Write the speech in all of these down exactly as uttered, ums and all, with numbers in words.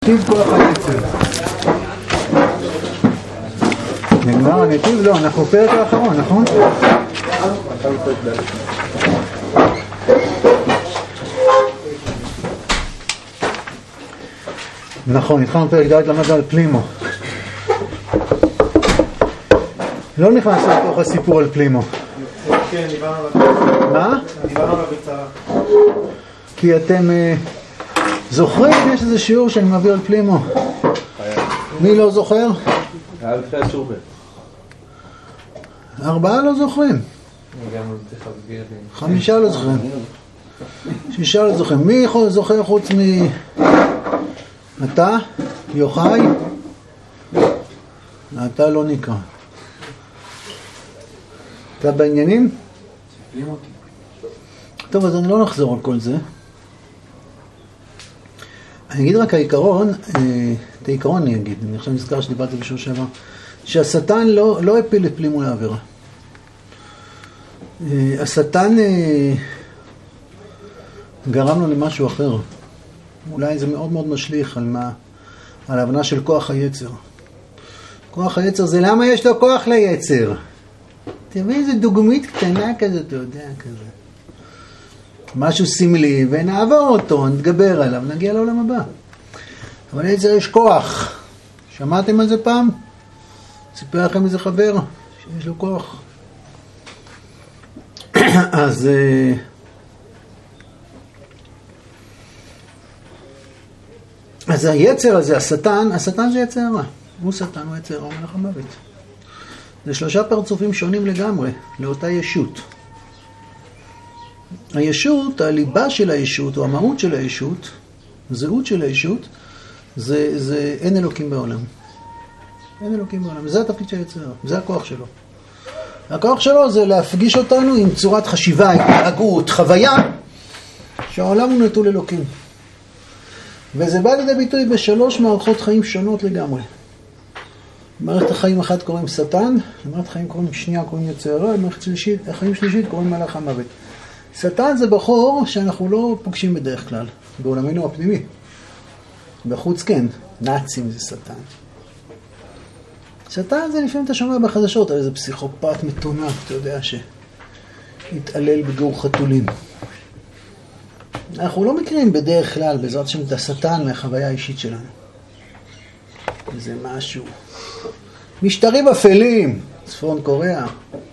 נתיב כוח היצר. נגמר הנתיב? לא, אנחנו פרק האחרון, נכון? נכון, התחלנו פרק ד' למדנו על פלימו. לא נכנס לתוך הסיפור על פלימו. כן, דיברנו עליו. מה? דיברנו עליו בקצרה. כי אתם זוכרים, יש איזה שיעור שאני מביא על פלימו. מי לא זוכר? היה בתחילת שיעור ב'. ארבעה לא זוכרים. חמישה לא זוכרים. שישה לא זוכרים. מי זוכר חוץ מ... אתה? יוחאי? אתה לא נקרא. אתה בעניינים? טוב, אז אני לא נחזור על כל זה. אני אגיד רק העיקרון, את העיקרון אני אגיד, אני עכשיו נזכר שדיברתי בשור שעבר, שהשטן לא, לא הפיל את פלימו לעבירה. השטן גרם לו למשהו אחר. אולי זה מאוד מאוד משליך על מה, על ההבנה של כוח היצר. כוח היצר זה למה יש לו כוח ליצר. תביא איזה דוגמית קטנה כזאת, אתה יודע, כזה. משהו סמלי, ונעבור אותו, נתגבר עליו, נגיע לעולם הבא. אבל ליצר יש כוח. שמעתם על זה פעם? סיפר לכם איזה חבר שיש לו כוח. אז... אז היצר הזה, השטן, השטן זה יצר רע. הוא שטן, הוא יצר רע, מלך המוות. זה שלושה פרצופים שונים לגמרי, לאותה ישות. הישות, הליבה של הישות, או המהות של הישות, הזהות של הישות, זה, זה אין אלוקים בעולם. אין אלוקים בעולם. זה התפקיד של היצר, זה הכוח שלו. הכוח שלו זה להפגיש אותנו עם צורת חשיבה, התנהגות, חוויה, שהעולם הוא נטול אלוקים. וזה בא לידי ביטוי בשלוש מערכות חיים שונות לגמרי. במערכת החיים אחת קוראים שטן, במערכת החיים קוראים שנייה קוראים יצר רע, במערכת שלישית, החיים שלישית קוראים מלאך המוות. שטן זה בחור שאנחנו לא פוגשים בדרך כלל, בעולמנו הפנימי. בחוץ כן, נאצים זה שטן. שטן זה לפעמים אתה שומע בחדשות על איזה פסיכופת מתונה, אתה יודע שהתעלל בגור חתולים. אנחנו לא מכירים בדרך כלל בעזרת שם את השטן מהחוויה האישית שלנו. זה משהו. משטרים אפלים, צפון קוריאה.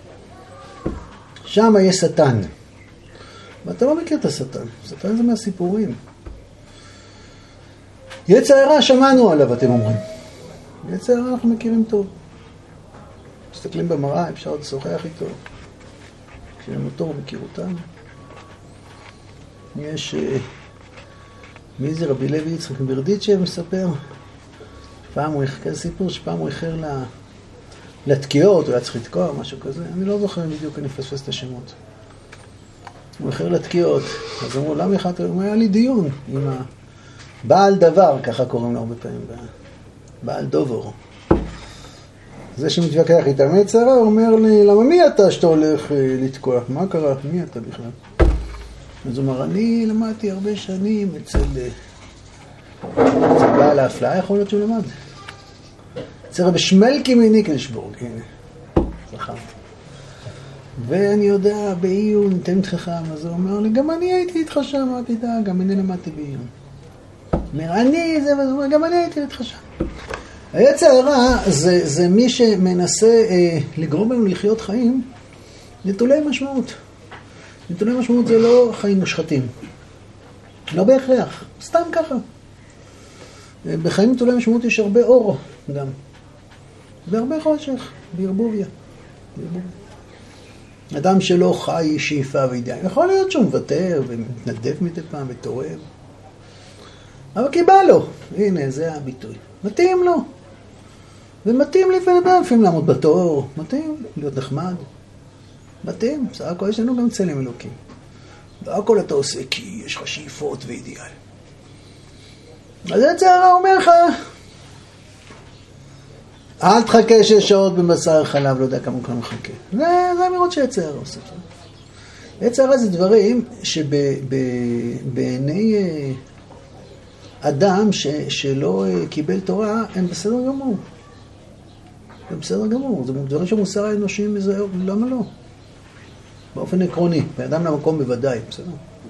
שם יש שטן. ואתה לא מכיר את השטן. שטן זה מהסיפורים. יצר הרע שמענו עליו, אתם אומרים. יצר הרע אנחנו מכירים טוב. מסתכלים במראה, אפשר לשוחח איתו. כשהם אותו מכיר אותם. יש... מי זה רבי לוי יצחק ברדיצ'ב מספר? פעם הוא איחר, כזה סיפור שפעם הוא איחר לתקיעות, הוא היה צריך לתקוע, משהו כזה. אני לא זוכר בדיוק, אני אפספס את השמות. הוא איחר לתקיעות. אז אמרו, למה איחרת? הוא היה לי דיון עם הבעל דבר, ככה קוראים לו הרבה פעמים, בעל דובור. זה שמתווכח איתם יצרה, הוא אומר לי, למה מי אתה שאתה הולך לתקוע? מה קרה? מי אתה בכלל? אז הוא אומר, אני למדתי הרבה שנים אצל... אצל בעל ההפלאה, יכול להיות שהוא למד. אצל רבי שמלקי מניקנשבורג, הנה, זכרתי. ואני יודע, בעיון, ניתן חכם, אז הוא אומר לי, גם אני הייתי איתך שם, אמרתי, דה, גם אני למדתי בעיון. אומר, אני, זה, וזה, גם אני הייתי איתך שם. היצר הרע זה, זה מי שמנסה אה, לגרום לנו לחיות חיים נטולי משמעות. נטולי משמעות זה לא חיים מושחתים. לא בהכרח, סתם ככה. בחיים נטולי משמעות יש הרבה אור גם. והרבה חושך, בערבוביה. אדם שלא חי שאיפה וידיעה. יכול להיות שהוא מוותר ומתנדב מדי פעם ותורם. אבל כי בא לו. הנה, זה הביטוי. מתאים לו. ומתאים לפעמים לפעמים לעמוד בתור. מתאים להיות נחמד. מתאים. בסך הכל יש לנו גם צלם אלוקים. והכל אתה עושה כי יש לך שאיפות ואידיאל. אז זה צערה אומר לך, אל תחכה שש שעות בבשר חלב, לא יודע כמה כמה מחכה. זה, זה אמירות שהצערה עושה. הצערה זה דברים שבעיני אדם ש, שלא קיבל תורה, הם בסדר גמור. הם בסדר גמור. זה דברים שמוסר האנושי מזה, למה לא? באופן עקרוני. באדם למקום בוודאי, בסדר.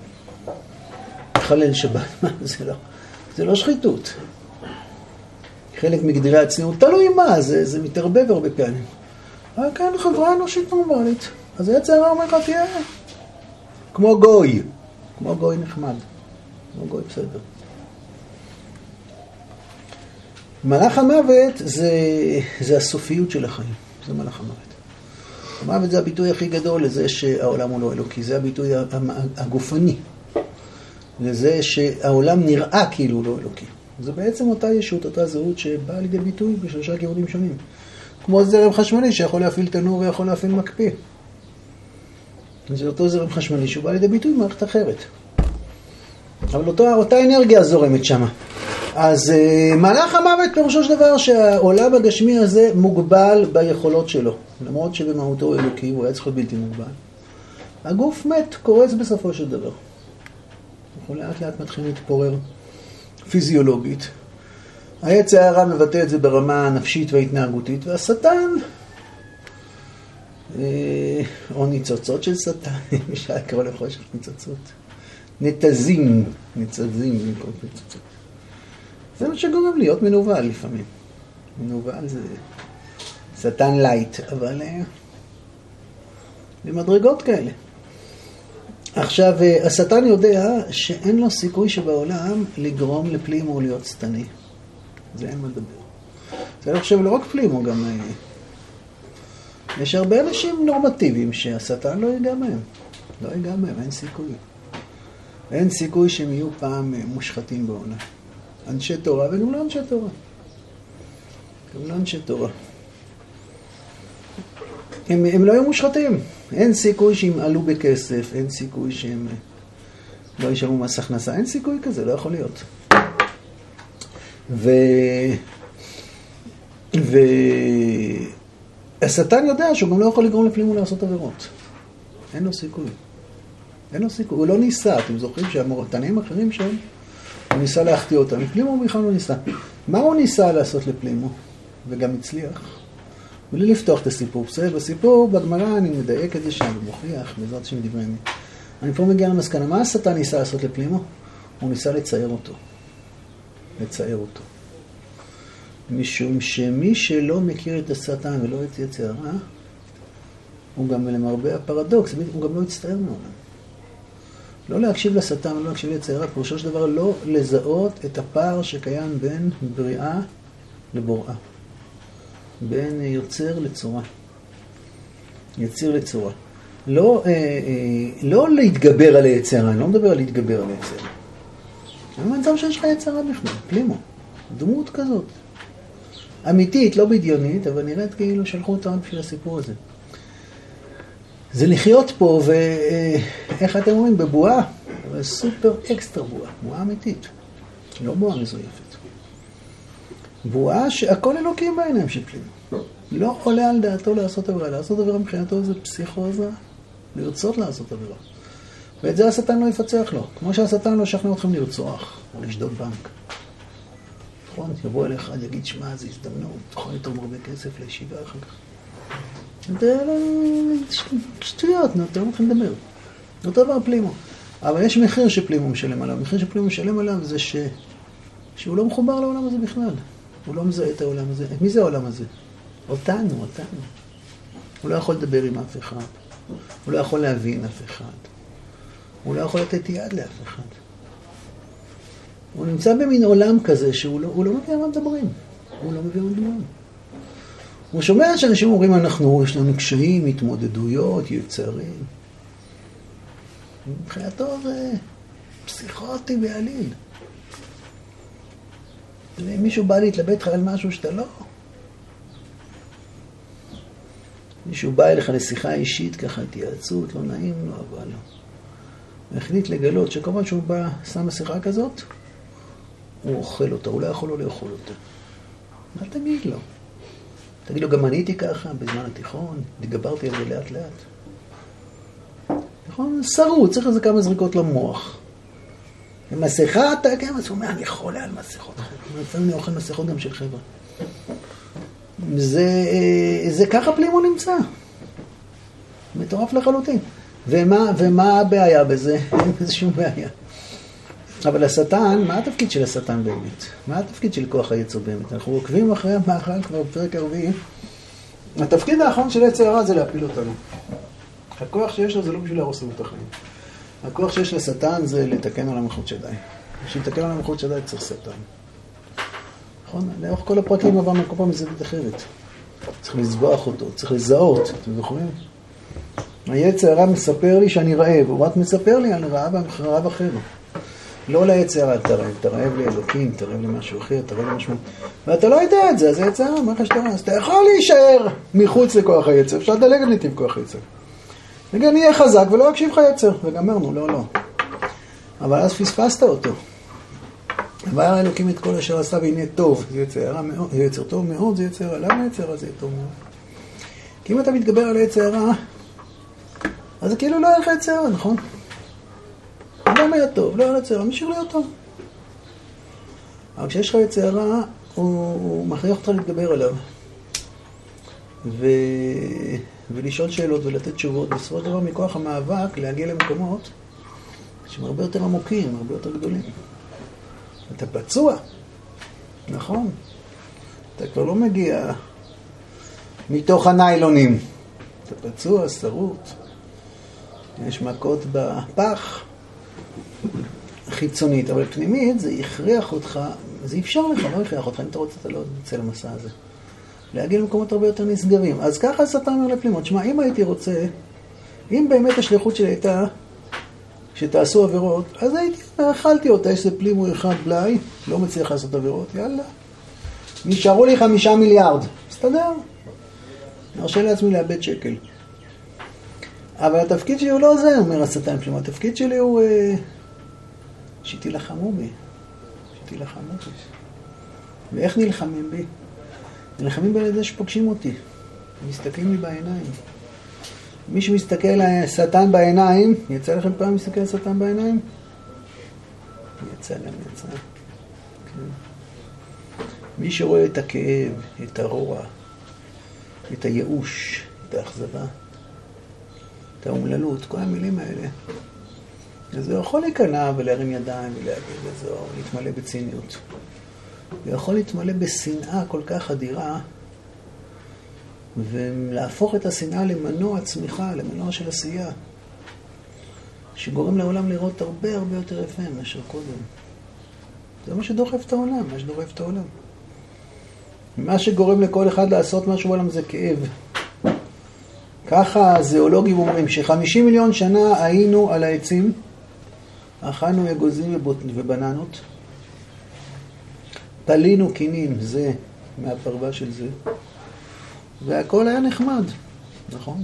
חלל שבת, זה לא, זה לא שחיתות. חלק מגדירי הצניעות, תלוי מה, זה, זה מתערבב הרבה פעמים. אבל כאן חברה אנושית נורמלית. אז היצר הרע אומר לך, תהיה כמו גוי. כמו גוי נחמד. כמו גוי בסדר. מלאך המוות זה, זה הסופיות של החיים. זה מלאך המוות. המוות זה הביטוי הכי גדול לזה שהעולם הוא לא אלוקי. זה הביטוי הגופני. לזה שהעולם נראה כאילו הוא לא אלוקי. זה בעצם אותה ישות, אותה זהות שבאה לידי ביטוי בשלושה כיוונים שונים. כמו זרם חשמלי שיכול להפעיל תנור ויכול להפעיל מקפיא. זה אותו זרם חשמלי שהוא בא לידי ביטוי במערכת אחרת. אבל אותו, אותה אנרגיה זורמת שמה. אז uh, מלאך המוות פירושו של דבר שהעולם הגשמי הזה מוגבל ביכולות שלו. למרות שבמהותו אלוקי הוא היה צריך להיות בלתי מוגבל. הגוף מת, קורץ בסופו של דבר. אנחנו לאט לאט מתחילים להתפורר פיזיולוגית. היצר הרע מבטא את זה ברמה הנפשית וההתנהגותית, והשטן, אה, או ניצוצות של שטן, אפשר לקרוא לחושך ניצוצות. נתזים, ניצזים במקום ניצוצות. זה מה שגורם להיות מנוול לפעמים. מנוול זה שטן לייט, אבל אה, במדרגות כאלה. עכשיו, השטן יודע שאין לו סיכוי שבעולם לגרום לפלימו או להיות שטני. זה אין מה לדבר. זה לא חושב לא רק פלימו, גם... יש הרבה אנשים נורמטיביים שהשטן לא ייגע מהם. לא ייגע מהם, אין סיכוי. אין סיכוי שהם יהיו פעם מושחתים בעולם. אנשי תורה, וגם לא אנשי תורה. גם לא אנשי תורה. הם, הם לא היו מושחתים. אין סיכוי שהם עלו בכסף, אין סיכוי שהם לא ישלמו מס הכנסה, אין סיכוי כזה, לא יכול להיות. ו... ו... השטן יודע שהוא גם לא יכול לגרום לפלימו לעשות עבירות. אין לו סיכוי. אין לו סיכוי. הוא לא ניסה, אתם זוכרים שהמורתנים אחרים שם, הוא ניסה להחטיא אותם. לפלימו הוא בכלל לא ניסה. מה הוא ניסה לעשות לפלימו? וגם הצליח. בלי לפתוח את הסיפור. בסדר, בסיפור, בגמרא אני מדייק את זה שם, ומוכיח, בעזרת השם דברי ימים. אני פה מגיע למסקנה, מה השטן ניסה לעשות לפלימו? הוא ניסה לצייר אותו. לצייר אותו. משום שמי שלא מכיר את השטן ולא את יצר הרע, הוא גם למרבה הפרדוקס, הוא גם לא יצטער מעולם. לא להקשיב לשטן ולא להקשיב ליצר הרע, פירושו של דבר לא לזהות את הפער שקיים בין בריאה לבוראה. בין יוצר לצורה. יציר לצורה. לא, אה, אה, לא להתגבר על היצר, אני לא מדבר על להתגבר על היצר. אני מצב שיש לך יצר רע בכלל, פלימו. דמות כזאת. אמיתית, לא בדיונית, אבל נראית כאילו שלחו אותה בשביל הסיפור הזה. זה לחיות פה, ואיך אתם אומרים, בבועה, אבל סופר אקסטרה בועה, בועה אמיתית. לא בועה מזויפת. בועה שהכל אלוקים בעיניים של פלימו. לא עולה על דעתו לעשות עבירה. לעשות עבירה מבחינתו זה פסיכוזה, לרצות לעשות עבירה. ואת זה השטן לא יפצח לו. כמו שהשטן לא ישכנע אתכם לרצוח, או לשדוד בנק. נכון, יבוא אליך, יגיד, שמע, זה הזדמנות, תוכל לתרום הרבה כסף לישיבה אחר כך. זה שטויות, נותן לכם לדבר. אותו דבר פלימו. אבל יש מחיר שפלימו משלם עליו. מחיר שפלימו משלם עליו זה ש... שהוא לא מחובר לעולם הזה בכלל. הוא לא מזהה את העולם הזה. מי זה העולם הזה? אותנו, אותנו. הוא לא יכול לדבר עם אף אחד. הוא לא יכול להבין אף אחד. הוא לא יכול לתת יד לאף אחד. הוא נמצא במין עולם כזה שהוא לא, הוא לא מבין מה מדברים. הוא לא מבין מה מדברים. הוא שומע שאנשים אומרים, אנחנו, יש לנו קשיים, התמודדויות, יצרים. מבחינתו זה פסיכוטי בעליל. מישהו בא להתלבט לך על משהו שאתה לא. מישהו בא אליך לשיחה אישית, ככה התייעצות, לא נעים לו, אבל לא. והחליט לגלות שכל פעם שהוא בא, שם לשיחה כזאת, הוא אוכל אותה, הוא לא יכול לא לאכול אותה. מה תגיד לו? תגיד לו, גם אני הייתי ככה בזמן התיכון, התגברתי על זה לאט לאט. נכון? שרו, צריך לזה כמה זריקות למוח. מסכה, אתה כן, אז הוא אומר, אני חולה על מסכות. לפעמים אני אוכל מסכות גם של חבר'ה. זה, זה ככה פלימו נמצא. מטורף לחלוטין. ומה, ומה הבעיה בזה? אין בזה שום בעיה. אבל השטן, מה התפקיד של השטן באמת? מה התפקיד של כוח היצר באמת? אנחנו עוקבים אחרי המאכל כבר בפרק הרביעי. התפקיד האחרון של יצר הרע זה להפיל אותנו. הכוח שיש לו זה לא בשביל להרוס לנו את החיים. הכוח שיש לשטן זה לתקן על המלכות שדי. בשביל לתקן על המלכות שדי צריך שטן. נכון? לאורך כל הפרקים עברנו כל פעם מזווית אחרת. צריך לזבוח אותו, צריך לזהות. אתם זוכרים? היצר הרע מספר לי שאני רעב, הוא רק מספר לי אני רעב רעב אחר. לא ליצר הרע, אתה רעב, אתה רעב לאלוקים, אתה רעב למשהו אחר, אתה רעב למשהו... ואתה לא יודע את זה, אז היצר הרע, מה שאתה רעב? אז אתה יכול להישאר מחוץ לכוח היצר, אפשר לדלג על נתיב כוח היצר. וגם יהיה חזק ולא יקשיב לך יצר, וגמרנו, לא, לא. אבל אז פספסת אותו. אבל אלוקים את כל אשר עשה והנה טוב, זה יצר הרע מאוד, זה יצר טוב מאוד, זה יצר הרע, למה יצר הרע זה טוב מאוד? כי אם אתה מתגבר על היצר הרע, אז זה כאילו לא היה לך יצר הרע, נכון? אדם היה טוב, לא היה יצר הרע, משאיר להיות טוב. אבל כשיש לך יצר הרע, הוא, הוא מכריח אותך להתגבר עליו. ו... ולשאול שאלות ולתת תשובות, בסופו של דבר מכוח המאבק להגיע למקומות שהם הרבה יותר עמוקים, הרבה יותר גדולים. אתה פצוע, נכון? אתה כבר לא מגיע מתוך הניילונים. אתה פצוע, שרוט, יש מכות בפח חיצונית, אבל פנימית זה יכריח אותך, זה אפשר לך, לא יכריח אותך, אם אתה רוצה אתה לא תצא למסע הזה. להגיע למקומות הרבה יותר נסגרים. אז ככה השטן אומר לפלימות, שמע, אם הייתי רוצה, אם באמת השליחות שלי הייתה שתעשו עבירות, אז הייתי, אכלתי אותה, יש זה פלימו אחד בלי, לא מצליח לעשות עבירות, יאללה. נשארו לי חמישה מיליארד, מסתדר. נרשה לעצמי לאבד שקל. אבל התפקיד שלי הוא לא זה, אומר השטן פלימות, התפקיד שלי הוא שתילחמו בי. שתילחמו בי. ואיך נלחמים בי? נלחמים בי לזה שפוגשים אותי. מסתכלים לי בעיניים. מי שמסתכל על שטן בעיניים, יצא לכם פעם מסתכל על שטן בעיניים? יצא להם, יצא. כן. מי שרואה את הכאב, את הרוע, את הייאוש, את האכזבה, את האומללות, כל המילים האלה, אז הוא יכול להיכנע ולהרים ידיים ולהגיד לזה, או להתמלא בציניות. הוא יכול להתמלא בשנאה כל כך אדירה, ולהפוך את השנאה למנוע צמיחה, למנוע של עשייה, שגורם לעולם לראות הרבה הרבה יותר יפה מאשר קודם. זה מה שדוחף את העולם, מה שדוחף את העולם. מה שגורם לכל אחד לעשות משהו בעולם זה כאב. ככה הזיאולוגים אומרים שחמישים מיליון שנה היינו על העצים, אכלנו אגוזים ובננות, פלינו קינים, זה מהפרווה של זה, והכל היה נחמד, נכון?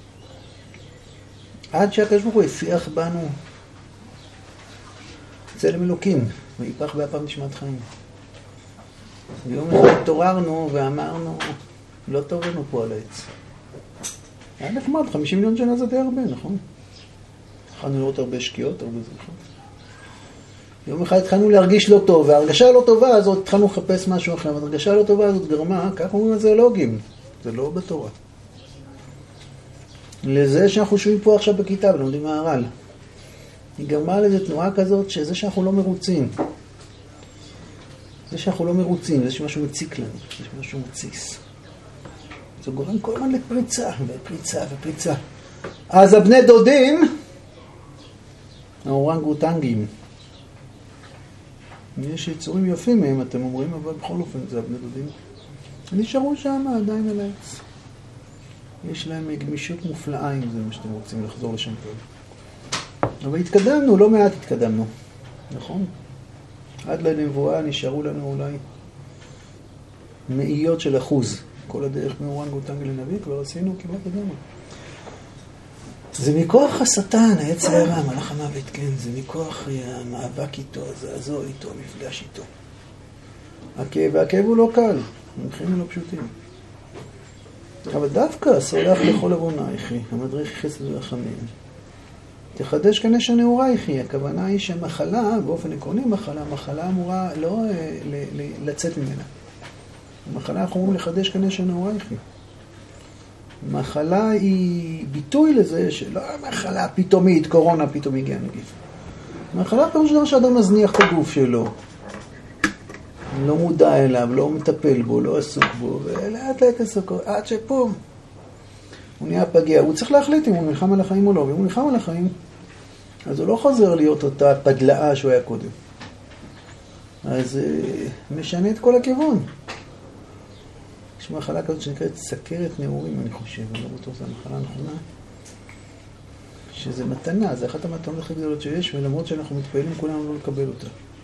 עד שהקדוש ברוך הוא הפיח בנו צלם אלוקים, והיפך באפם נשמת חיים. ויום אחד התעוררנו ואמרנו, לא טוב לנו פה על העץ. היה נחמד, חמישים מיליון שנה זה די הרבה, נכון? התחלנו לראות הרבה שקיעות, הרבה זריחות. יום אחד התחלנו להרגיש לא טוב, וההרגשה לא טובה הזאת, התחלנו לחפש משהו אחר, וההרגשה לא טובה הזאת גרמה, כך אומרים הזיאולוגים, זה לא בתורה. לזה שאנחנו שומעים פה עכשיו בכיתה ולומדים מהר"ל, היא גרמה לזה תנועה כזאת, שזה שאנחנו לא מרוצים. זה שאנחנו לא מרוצים, זה שמשהו מציק לנו, זה שמשהו מציס. זה גורם כל הזמן לפריצה, ופריצה ופריצה. אז הבני דודים, האורנגוטנגים, יש יצורים יפים מהם, אתם אומרים, אבל בכל אופן זה הבני דודים. נשארו שם עדיין על העץ. יש להם גמישות מופלאה אם זה מה שאתם רוצים לחזור לשם טוב. אבל התקדמנו, לא מעט התקדמנו. נכון? עד לנבואה נשארו לנו אולי מאיות של אחוז. כל הדרך מאורנגוטנג לנביא כבר עשינו כמעט אדמה. זה מכוח השטן, היצר הרע, מלאך המוות, כן, זה מכוח המאבק איתו, הזעזוע איתו, המפגש איתו. הכאב, והכאב הוא לא קל, המחירים לא פשוטים. אבל דווקא סולח לכל עוונייך, המדריך חסד ורחמים. תחדש כנשר נעורייך. הכוונה היא שמחלה, באופן עקרוני מחלה, מחלה אמורה לא ל- ל- לצאת ממנה. מחלה אנחנו אומרים לחדש כנשר נעורייך. מחלה היא ביטוי לזה שלא מחלה פתאומית, קורונה פתאום הגיע נגיף. מחלה פירוש דבר שאדם מזניח את הגוף שלו. לא מודע אליו, לא מטפל בו, לא עסוק בו, ולאט לאט עסוק, עד שפה הוא נהיה פגיע. הוא צריך להחליט אם הוא נלחם על החיים או לא, ואם הוא נלחם על החיים, אז הוא לא חוזר להיות אותה פדלאה שהוא היה קודם. אז משנה את כל הכיוון. יש מחלה כזאת שנקראת סכרת נעורים, אני חושב, אני לא בטוח, זו המחלה הנכונה, שזה מתנה, זה אחת המתנות הכי גדולות שיש, ולמרות שאנחנו מתפעלים כולנו לא לקבל אותה.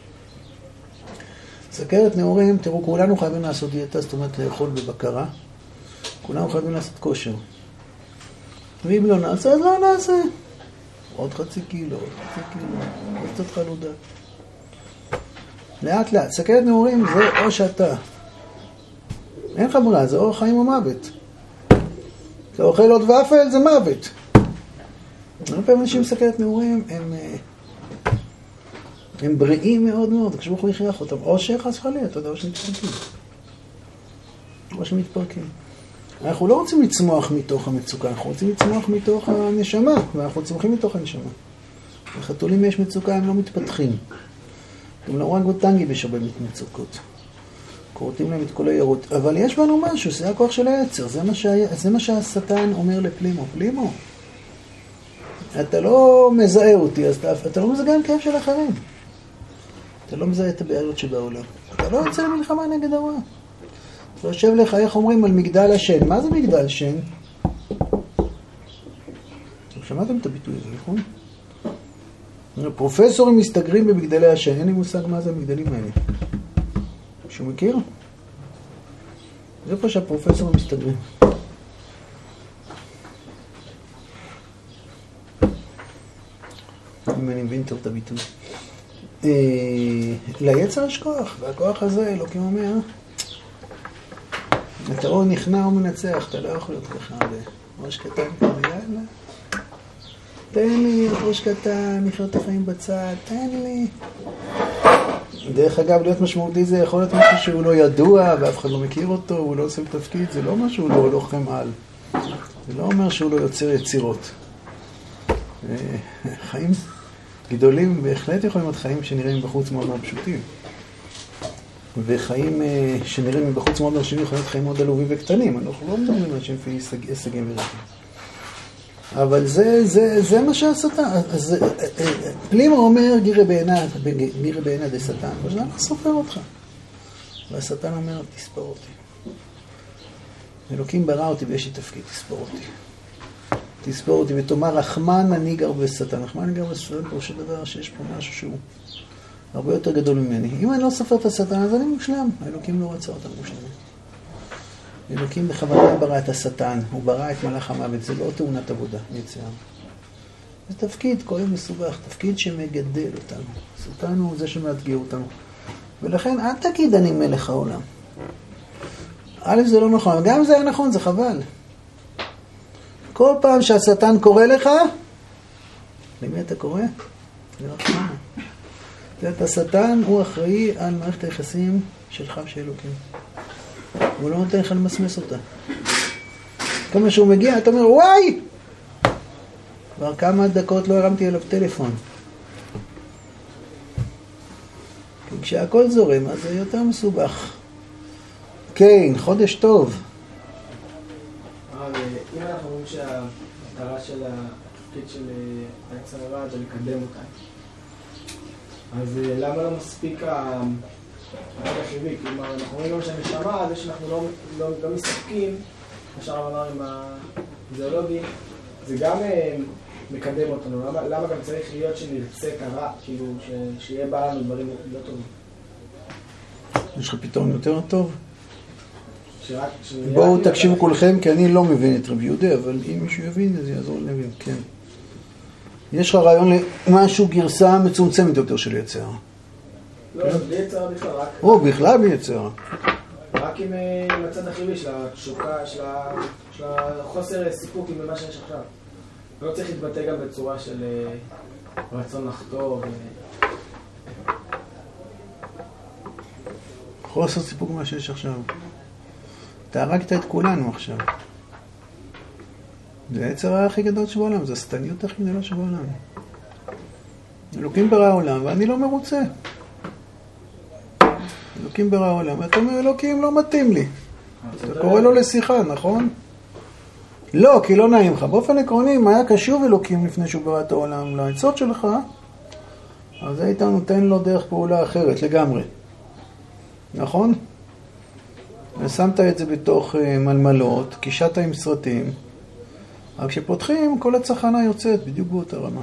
סכרת נעורים, תראו, כולנו חייבים לעשות דיאטה, זאת אומרת לאכול בבקרה, כולנו חייבים לעשות כושר. ואם לא נעשה, אז לא נעשה. עוד חצי קילו, עוד חצי קילו, עוד קצת חלודה. לאט לאט, סכרת נעורים זה או שאתה. אין לך ברירה, זה או חיים או מוות. אתה אוכל עוד ואפל, זה מוות. הרבה פעמים אנשים סכרת נעורים, הם, הם בריאים מאוד מאוד, כשברוך הוא הכריח אותם. או שחס חלילה, אתה יודע, או שמתפרקים. או שמתפרקים. אנחנו לא רוצים לצמוח מתוך המצוקה, אנחנו רוצים לצמוח מתוך הנשמה, ואנחנו צומחים מתוך הנשמה. לחתולים יש מצוקה, הם לא מתפתחים. גם לאורנגוטנגים יש הרבה מצוקות. קוראים להם את כל הירות. אבל יש בנו משהו, זה הכוח של היצר. זה מה, שה... זה מה שהשטן אומר לפלימו. פלימו, אתה לא מזהה אותי, אז אתה, אתה לא מזהה גם כאב של אחרים. אתה לא מזהה את הבעיות שבעולם. אתה לא יוצא למלחמה נגד הרע. אתה יושב לך, איך אומרים, על מגדל השן. מה זה מגדל שן? שמעתם את הביטוי הזה, נכון? פרופסורים מסתגרים במגדלי השן. אין לי מושג מה זה המגדלים האלה. שהוא מכיר? זה פה שהפרופסורים מסתגרים. אם אני מבין טוב את הביטוי. ליצר יש כוח, והכוח הזה, אלוקים אומר, אתה או נכנע או מנצח, אתה לא יכול להיות ככה. ראש קטן כזה, יאללה. תן לי ראש קטן, לחיות את החיים בצד, תן לי. דרך אגב, להיות משמעותי זה יכול להיות משהו שהוא לא ידוע, ואף אחד לא מכיר אותו, הוא לא עושה תפקיד, זה לא משהו, הוא לא לוחם על. זה לא אומר שהוא לא יוצר יצירות. חיים גדולים בהחלט יכולים להיות חיים שנראים בחוץ מאוד מאוד פשוטים. וחיים שנראים בחוץ מאוד מאוד פשוטים יכולים להיות חיים מאוד עלובים וקטנים. אנחנו לא מדברים על שם פי הישגים ורקים. אבל זה, זה, זה מה שהשטן. אז פלימה אומר, גירה בעינה, גירה בעינה די שטן, וזה אני סופר אותך. והשטן אומר, תספור אותי. אלוקים ברא אותי ויש לי תפקיד, תספור אותי. תספור אותי ותאמר, רחמן אני גר בשטן. רחמן אני גר בשטן, פה שדבר שיש פה משהו שהוא הרבה יותר גדול ממני. אם אני לא סופר את השטן, אז אני מושלם. האלוקים לא רצה אותנו מושלם. אלוקים בכוונה ברא את השטן, הוא ברא את מלאך המוות, זה לא תאונת עבודה, יציאה. זה תפקיד כואב מסובך, תפקיד שמגדל אותנו. השטן הוא זה שמאתגר אותנו. ולכן אל תגיד אני מלך העולם. א' זה לא נכון, גם זה היה נכון, זה חבל. כל פעם שהשטן קורא לך, למי אתה קורא? לרחמנה. את השטן הוא אחראי על מערכת היחסים שלך ושל אלוקים. הוא לא נותן לך למסמס אותה. כמה שהוא מגיע, אתה אומר, וואי! כבר כמה דקות לא הרמתי אליו טלפון. כי כשהכל זורם, אז זה יותר מסובך. כן, חודש טוב. אם אנחנו רואים שהמטרה של התפקיד של היצר הרע זה לקדם אותה, אז למה לא מספיק החיובי? כלומר, אנחנו רואים שהנשמה, זה שאנחנו לא, לא, לא מסתפקים, אפשר לומר עם הפיזיולוגי, זה גם מקדם אותנו. למה, למה גם צריך להיות שנרצה את הרע, כאילו, ש, שיהיה בא לנו דברים לא טובים? יש לך פתרון יותר טוב? שרק, בואו תקשיבו כולכם, כי אני לא מבין את רבי יהודה, אבל אם מישהו יבין, זה יעזור להבין, כן. יש לך רעיון למשהו גרסה מצומצמת יותר של יצר? לא, בלי יצר בכלל, רק... או, בכלל בלי יצר. רק עם הצד החיובי של התשוקה, של החוסר סיפוק עם מה שיש עכשיו. לא צריך להתבטא גם בצורה של רצון לחטוא. יכול לעשות סיפוק מה שיש עכשיו. אתה הרגת את כולנו עכשיו. זה היצר הכי גדול שבעולם, זה השטניות הכי גדולה שבעולם. אלוקים ברא העולם ואני לא מרוצה. אלוקים ברא העולם, אתה אומר אלוקים לא מתאים לי. אתה קורא לו לשיחה, נכון? לא, כי לא נעים לך. באופן עקרוני, אם היה קשוב אלוקים לפני שהוא ברא את העולם לעצות שלך, אז היית נותן לו דרך פעולה אחרת לגמרי. נכון? ושמת את זה בתוך מלמלות, קישת עם סרטים, אבל כשפותחים, כל הצחנה יוצאת בדיוק באותה רמה.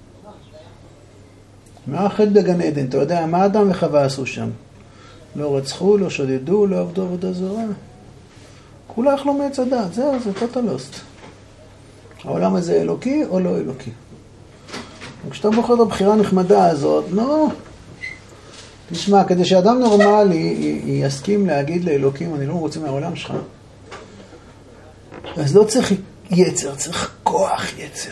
מה החטא בגן עדן? אתה יודע, מה אדם וחווה עשו שם? לא רצחו, לא שדדו, לא עבדו עבודה זרה. כולה אכלו מעץ הדת, זהו, זה טוטלוסט. העולם הזה אלוקי או לא אלוקי? וכשאתה בוחר את הבחירה הנחמדה הזאת, לא. תשמע, כדי שאדם נורמלי יסכים להגיד לאלוקים, אני לא רוצה מהעולם שלך, אז לא צריך יצר, צריך כוח יצר.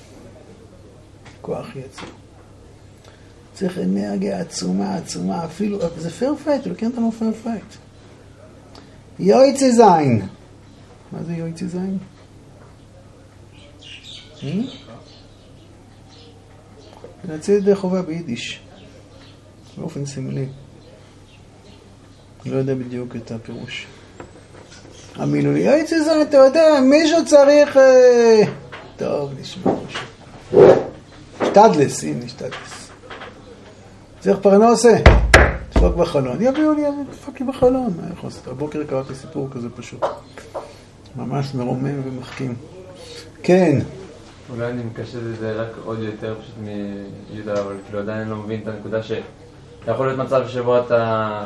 כוח יצר. צריך אנרגיה עצומה, עצומה, אפילו, זה פייר פייט, אלוקים אתה לא פייר פייט. יויצי זין. מה זה יויצי זין? להציע ידי חובה ביידיש. באופן סמלי. לא יודע בדיוק את הפירוש. המילולי, יויצי זין, אתה יודע, מישהו צריך... טוב, נשמע משהו. שטדלס, הנה שטדלס. צריך פרנסה. דפוק בחלון. יביאו לי, דפקי בחלון. מה יכול לעשות? הבוקר קראתי סיפור כזה פשוט. ממש מרומם ומחכים. כן. אולי אני מקשר את זה רק עוד יותר פשוט מיהודה, אבל כאילו עדיין אני לא מבין את הנקודה שיכול להיות מצב שבו אתה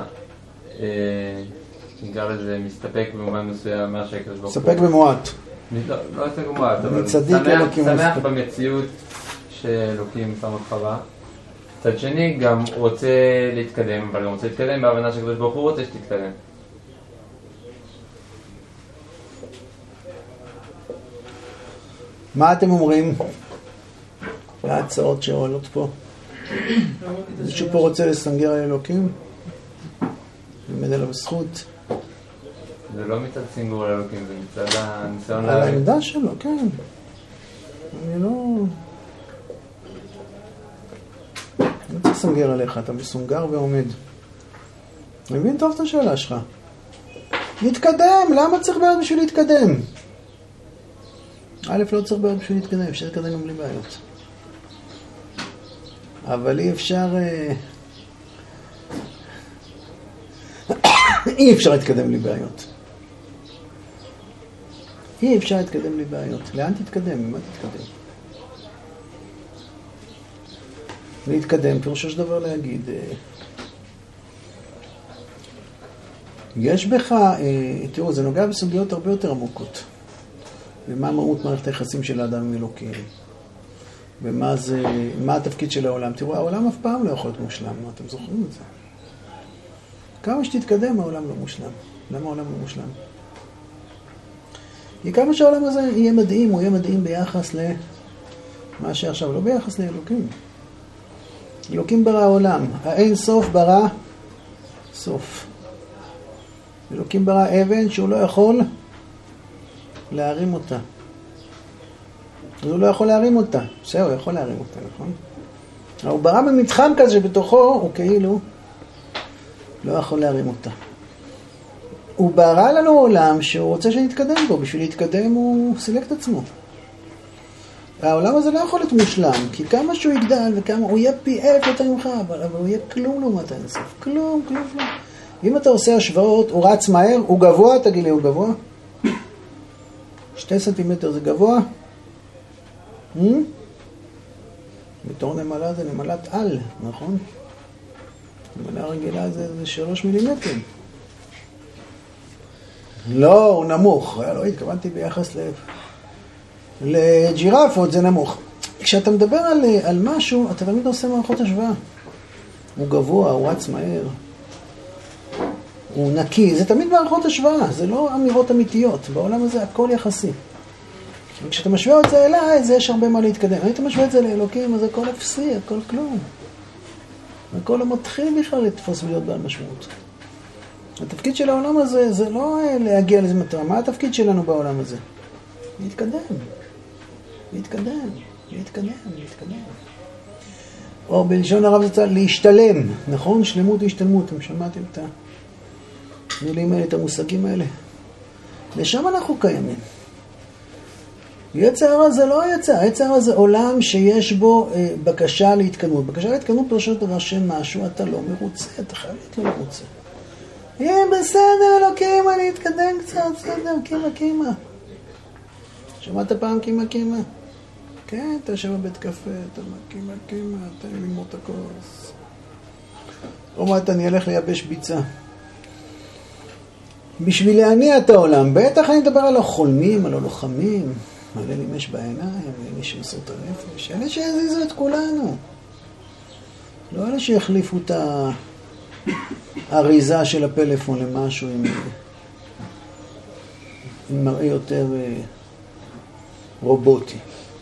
נקרא לזה מסתפק במובן מסוים מה שהקדוש ברוך הוא. מסתפק במועט. לא מסתפק במועט, אבל שמח במציאות שאלוקים שם אותך בה. צד שני גם רוצה להתקדם, אבל גם רוצה להתקדם בהבנה שהקדוש ברוך הוא רוצה שתתקדם. מה אתם אומרים? ההצעות שעולות פה. מישהו פה רוצה לסנגר על אלוקים? לימד עליו זכות. זה לא מצד סינגור על אלוקים, זה מצד הניסיון על העמדה שלו, כן. אני לא... אני צריך לסנגר עליך, אתה מסונגר ועומד. אני מבין טוב את השאלה שלך. להתקדם, למה צריך בעיות בשביל להתקדם? א', לא צריך בעיות בשביל להתקדם, אפשר להתקדם גם בלי בעיות. אבל אי אפשר... אי אפשר להתקדם בלי בעיות. אי אפשר להתקדם בלי בעיות. לאן תתקדם? ממה תתקדם? להתקדם, פירושו של דבר להגיד, יש בך, תראו, זה נוגע בסוגיות הרבה יותר עמוקות. ומה מהות מערכת היחסים של האדם עם אלוקים? ומה זה, מה התפקיד של העולם? תראו, העולם אף פעם לא יכול להיות מושלם, אתם זוכרים את זה? כמה שתתקדם, העולם לא מושלם. למה העולם לא מושלם? כי כמה שהעולם הזה יהיה מדהים, הוא יהיה מדהים ביחס למה שעכשיו, לא ביחס לאלוקים. אלוקים ברא העולם, האין סוף ברא סוף. אלוקים ברא אבן שהוא לא יכול להרים אותה. אז הוא לא יכול להרים אותה. בסדר, הוא יכול להרים אותה, נכון? הוא ברא במתחם כזה שבתוכו הוא כאילו לא יכול להרים אותה. הוא ברא לנו עולם שהוא רוצה שנתקדם בו. בשביל להתקדם הוא סילק את עצמו. העולם הזה לא יכול להיות מושלם, כי כמה שהוא יגדל וכמה, הוא יהיה פי אלף יותר ממך, אבל, אבל הוא יהיה כלום לעומת האינסוף. כלום, כלום, כלום. אם אתה עושה השוואות, הוא רץ מהר, הוא גבוה, תגיד לי, הוא גבוה? שתי סנטימטר זה גבוה? Hmm? בתור נמלה זה נמלת על, נכון? נמלה רגילה זה, זה שלוש מילימטר. לא, הוא נמוך. לא התכוונתי ביחס ל... לג'ירפות זה נמוך. כשאתה מדבר על, על משהו, אתה תמיד עושה מערכות השוואה. הוא גבוה, הוא רץ מהר. הוא נקי. זה תמיד מערכות השוואה. זה לא אמירות אמיתיות. בעולם הזה הכל יחסי. וכשאתה משווה את זה אליי, זה יש הרבה מה להתקדם. אם אתה משווה את זה לאלוקים, אז הכל אפסי, הכל כלום. הכל לא מתחיל בכלל לתפוס ולהיות בעל משמעות. התפקיד של העולם הזה, זה לא להגיע לזה מטרה. מה התפקיד שלנו בעולם הזה? להתקדם. להתקדם. להתקדם. להתקדם. או בלשון הרב זה צריך להשתלם. נכון? שלמות והשתלמות. אתם שמעתם את המילים האלה, את המושגים האלה? ושם אנחנו קיימים. יצר הרע זה לא יצר. יצר הרע זה עולם שיש בו אה, בקשה להתקדמות. בקשה להתקדמות פרשות דבר שמשהו אתה לא מרוצה. אתה חייב להיות לא מרוצה. יהיה בסדר, אלוקים, אני אתקדם קצת, בסדר, קימה, קימה. שמעת פעם קימה, קימה? כן, אתה יושב בבית קפה, אתה אומר, קימה, קימה, תן לי לגמור את הכוס. או מה, אני אלך לייבש ביצה. בשביל להניע את העולם, בטח אני מדבר על החולמים, על הלוחמים, על אלה יש בעיניים, אלה שמסור את הנפש, אלה שיזיזו את כולנו. לא אלה שיחליפו את ה... האריזה של הפלאפון למשהו עם, עם מראה יותר רובוטי.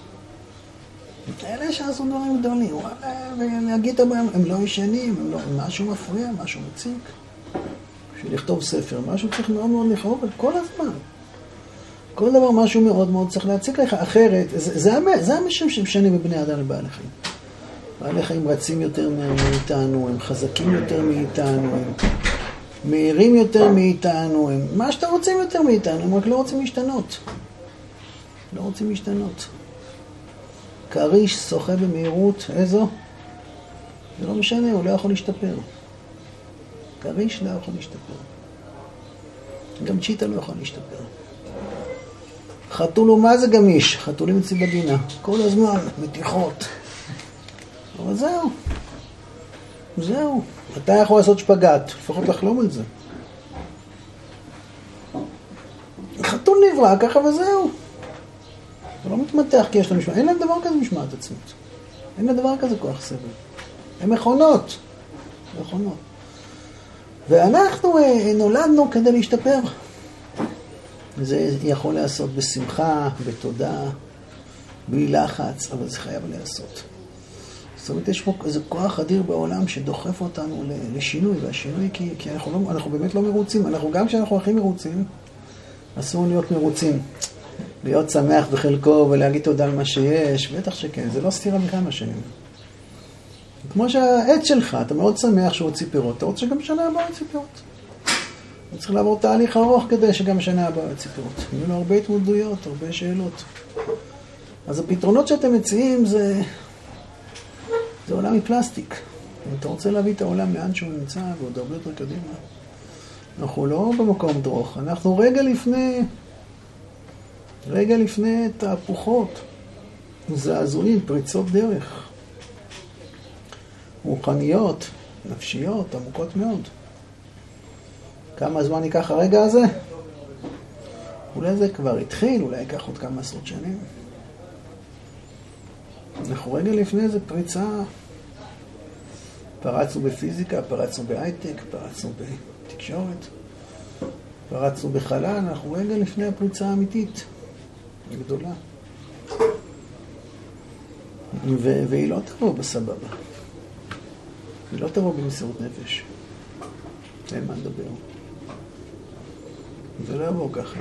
אלה שעשו דברים גדולים, ולהגיד בהם, הם לא ישנים, הם לא, משהו מפריע, משהו מציק. בשביל לכתוב ספר, משהו צריך מאוד מאוד לכתוב כל הזמן. כל דבר משהו מאוד מאוד צריך להציק לך, אחרת, זה, זה, זה המשם שמשנה מבני אדם לבעלי חיים. בעלי חיים רצים יותר מאיתנו, הם חזקים יותר מאיתנו, הם מהירים יותר מאיתנו, הם מה שאתה רוצים יותר מאיתנו, הם רק לא רוצים להשתנות. לא רוצים להשתנות. קריש שוחה במהירות, איזו? זה לא משנה, הוא לא יכול להשתפר. קריש לא יכול להשתפר. גם צ'יטה לא יכול להשתפר. חתול הוא מה זה גמיש? חתולים אצלי בגינה. כל הזמן, מתיחות. אבל זהו. זהו. אתה יכול לעשות שפגט, לפחות לחלום על זה. חתול נברא ככה וזהו. זה לא מתמתח כי יש להם משמעת. אין להם דבר כזה משמעת עצמית. אין להם דבר כזה כוח סבל. הם מכונות. מכונות. ואנחנו נולדנו כדי להשתפר. זה יכול לעשות בשמחה, בתודה, בלי לחץ, אבל זה חייב לעשות. זאת אומרת, יש פה איזה כוח אדיר בעולם שדוחף אותנו לשינוי, והשינוי כי, כי אנחנו, לא, אנחנו באמת לא מרוצים. אנחנו גם כשאנחנו הכי מרוצים, אסור להיות מרוצים. להיות שמח בחלקו ולהגיד תודה על מה שיש, בטח שכן, זה לא סתירה מכמה שנים. כמו שהעץ שלך, אתה מאוד שמח שהוא הוציא פירות, אתה רוצה שגם שנה הבאה יוציא פירות. אתה צריך לעבור תהליך ארוך כדי שגם שנה הבאה יוציא פירות. יהיו לו הרבה התמודדויות, הרבה שאלות. אז הפתרונות שאתם מציעים זה, זה עולם מפלסטיק. אם אתה רוצה להביא את העולם לאן שהוא נמצא, ועוד הרבה יותר קדימה. אנחנו לא במקום דרוך, אנחנו רגע לפני, רגע לפני תהפוכות, זעזועים, פריצות דרך. רוחניות, נפשיות, עמוקות מאוד. כמה זמן ייקח הרגע הזה? אולי זה כבר התחיל, אולי ייקח עוד כמה עשרות שנים. אנחנו רגע לפני זה פריצה. פרצנו בפיזיקה, פרצנו בהייטק, פרצנו בתקשורת, פרצנו בחלל, אנחנו רגע לפני הפריצה האמיתית, הגדולה. ו- והיא לא תבוא בסבבה. היא לא תבוא במסירות נפש. אין מה לדבר. זה לא יבוא ככה.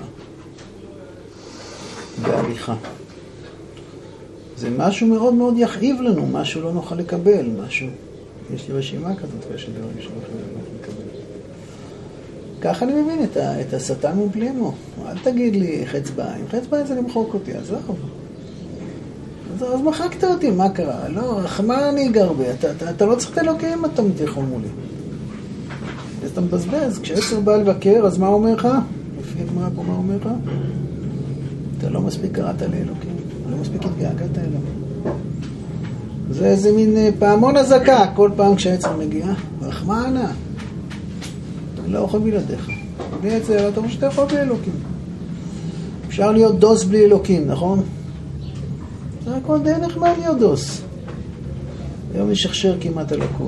בהליכה. זה משהו מאוד מאוד יכאיב לנו, משהו לא נוכל לקבל, משהו. יש לי רשימה כזאת כאלה של דברים שלא נוכל לקבל. ככה אני מבין את, ה- את השטן מופלימו. אל תגיד לי חץ בעין. חץ בעין זה למחוק אותי, עזוב. אז, אז מחקת אותי, מה קרה? לא, מה אני גר בי? אתה, אתה, אתה לא צריך את אלוקים אם אתה מתיכון מולי. אז אתה מבזבז. כשעצר בא לבקר, אז מה אומר לך? לפי הגמרא פה מה אומר לך? אתה לא מספיק קראת לאלוקים. לא מספיק התגעגעת אליו. זה איזה מין פעמון הזקה. כל פעם כשעצר מגיע, רחמנה. אני לא אוכל בלעדיך. בלי עצר, אתה אומר שאתה יכול בלי אלוקים. אפשר להיות דוס בלי אלוקים, נכון? זה הכל די נחמד להיות דוס. היום יש הכשר כמעט על הכל.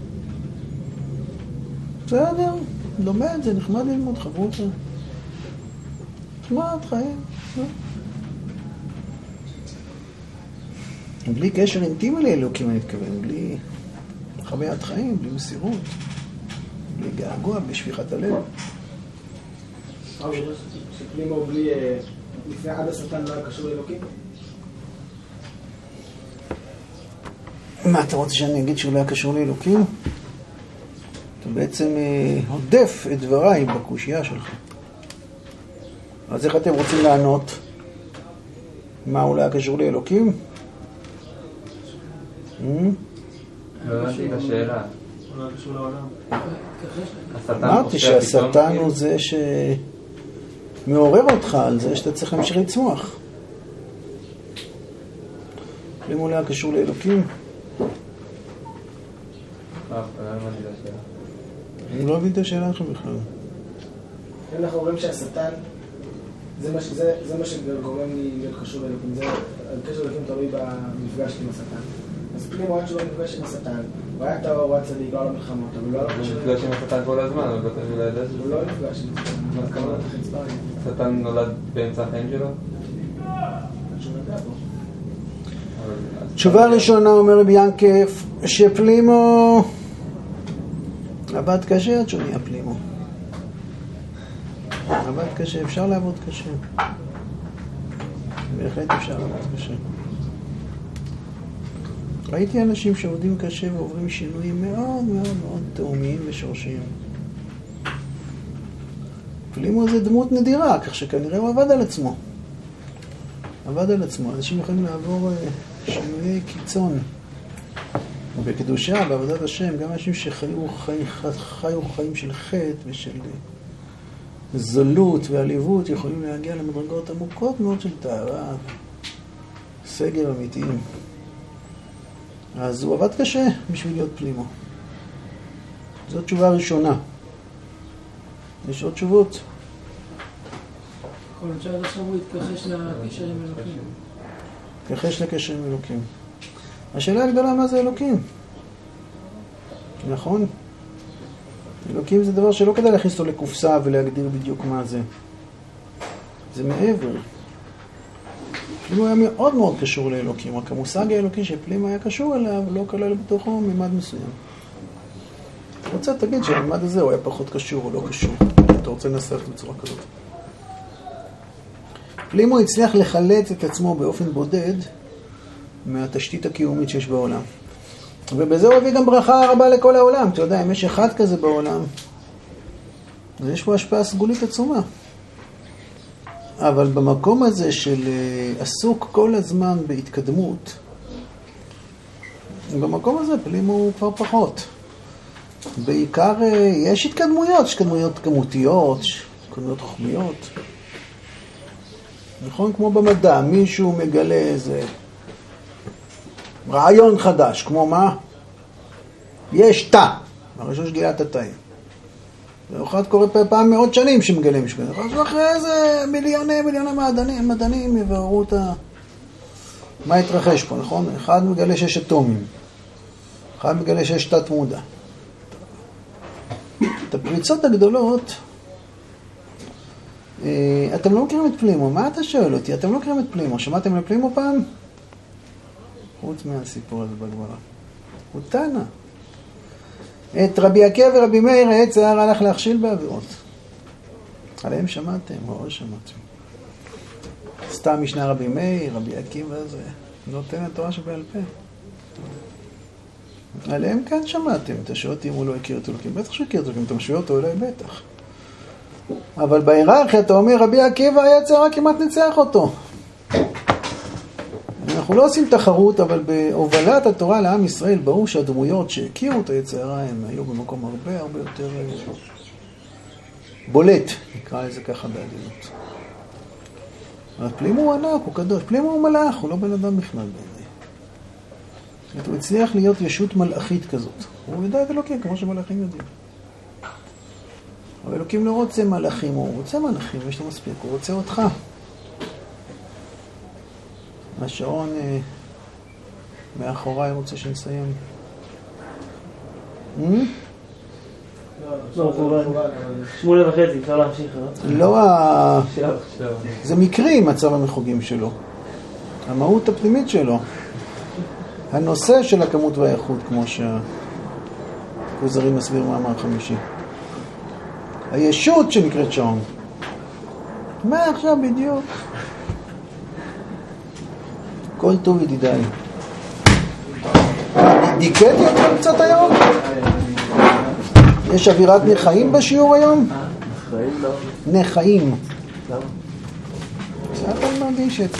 בסדר, לומד, זה נחמד ללמוד, חברות. נחמד, חיים. בלי קשר אינטימי לאלוקים, אני מתכוון, בלי חוויית חיים, בלי מסירות, בלי געגוע, בלי שפיכת הלב. שפלימו בלי, לפני עד השטן לא היה קשור לאלוקים? מה, אתה רוצה שאני אגיד שהוא לא היה קשור לאלוקים? אתה בעצם הודף את דבריי בקושייה שלך. אז איך אתם רוצים לענות? מה, הוא לא היה קשור לאלוקים? לא הבנתי את השאלה. הוא לא קשור לעולם. אמרתי שהשטן הוא זה שמעורר אותך על זה שאתה צריך להמשיך לצמוח. אם הוא לא היה קשור לאלוקים? אני לא מבין את השאלה שלך בכלל. אנחנו רואים שהשטן זה מה שגורם לי להיות קשור לאלוקים. הקשר לאלוקים תלוי במפגש עם השטן. אז פלימו עד שהוא נפגש עם השטן, הוא היה טהור, הוא היה צדיק, לא היה לו מלחמות, אבל הוא לא היה לו קשר לאלוקים. הוא נפגש עם השטן כל הזמן, הוא לא תמיד לידע שלו. הוא לא נפגש עם השטן. השטן נולד באמצע החיים שלו? שהוא נגע בו. תשובה ראשונה אומר רבי ינקף שפלימו עבד קשה עד שהוא נהיה פלימו. עבד קשה, אפשר לעבוד קשה. בהחלט אפשר לעבוד קשה. ראיתי אנשים שעובדים קשה ועוברים שינויים מאוד מאוד מאוד תאומיים ושורשיים. פלימו זה דמות נדירה, כך שכנראה הוא עבד על עצמו. עבד על עצמו. אנשים יכולים לעבור שינויי קיצון. ובקדושה, בעבודת השם, גם אנשים שחיו חי, חיו חיים של חטא ושל זלות ועליבות, יכולים להגיע למדרגות עמוקות מאוד של טהרה, סגר אמיתיים. אז הוא עבד קשה בשביל להיות פלימו. זאת תשובה ראשונה. יש עוד תשובות? יכול להיות שעד עכשיו הוא התכחש לקשר עם אלוקים. התכחש לקשר עם אלוקים. השאלה הגדולה מה זה אלוקים? נכון? אלוקים זה דבר שלא כדאי להכניס אותו לקופסה ולהגדיר בדיוק מה זה. זה מעבר. פלימו היה מאוד מאוד קשור לאלוקים, רק המושג האלוקי שפלימו היה קשור אליו לא כלל בתוכו ממד מסוים. אתה רוצה תגיד שהממד הזה הוא היה פחות קשור או לא קשור. אתה רוצה לנסח בצורה כזאת. פלימו הצליח לחלץ את עצמו באופן בודד מהתשתית הקיומית שיש בעולם. ובזה הוא הביא גם ברכה רבה לכל העולם. אתה יודע, אם יש אחד כזה בעולם, אז יש פה השפעה סגולית עצומה. אבל במקום הזה של עסוק כל הזמן בהתקדמות, במקום הזה פלימו הוא כבר פחות. בעיקר יש התקדמויות, יש התקדמויות כמותיות, התקדמויות חוכמיות. נכון? כמו במדע, מישהו מגלה איזה רעיון חדש, כמו מה? יש תא, הראשון שגילה את התאים. ואחד קורה פעם מאות שנים שמגלה משהו כזה. אז אחרי איזה מיליוני מיליוני מדענים, מדענים יבהרו את ה... מה התרחש פה, נכון? אחד מגלה שיש אטומים, אחד מגלה שיש תת מודע. את הפריצות הגדולות, אתם לא מכירים את פלימו. מה אתה שואל אותי? אתם לא מכירים את פלימו. שמעתם לפלימו פעם? חוץ מהסיפור הזה בגמרא. הוא תנא. את רבי עקיבא ורבי מאיר העץ ההר הלך להכשיל בעבירות. עליהם שמעתם או לא שמעתם. סתם משנה רבי מאיר, רבי עקיבא זה נותן התורה שבעל פה. עליהם כאן שמעתם. אתה שואל אותי אם הוא לא הכיר את אלוקים. בטח שהכיר את אלוקים. אתה משווה אותו אולי בטח. אבל בהיררכיה אתה אומר רבי עקיבא העץ ההר כמעט ניצח אותו. אנחנו לא עושים תחרות, אבל בהובלת התורה לעם ישראל ברור שהדמויות שהכירו את העץ ההר הם היו במקום הרבה הרבה יותר בולט, נקרא לזה ככה בעדינות. אבל פלימו הוא ענק, הוא קדוש. פלימו הוא מלאך, הוא לא בן אדם בכלל בעיניי. הוא הצליח להיות ישות מלאכית כזאת. הוא יודע את אלוקים כמו שמלאכים יודעים. אבל אלוקים לא רוצה מלאכים, הוא רוצה מלאכים, יש לו מספיק, הוא רוצה אותך. השעון אה, מאחוריי רוצה שנסיים. לא, שמונה וחצי, אפשר להמשיך, לא, זה מקרי מצב המחוגים שלו. המהות הפנימית שלו. הנושא של הכמות והאיכות, כמו שהכוזרי מסביר מאמר חמישי. הישות שנקראת שעון. מה עכשיו בדיוק? כל טוב ידידיי. דיכאתי אתכם קצת היום? יש אווירת נחיים בשיעור היום? נחיים לא. נחיים. למה? אתה מרגיש את זה.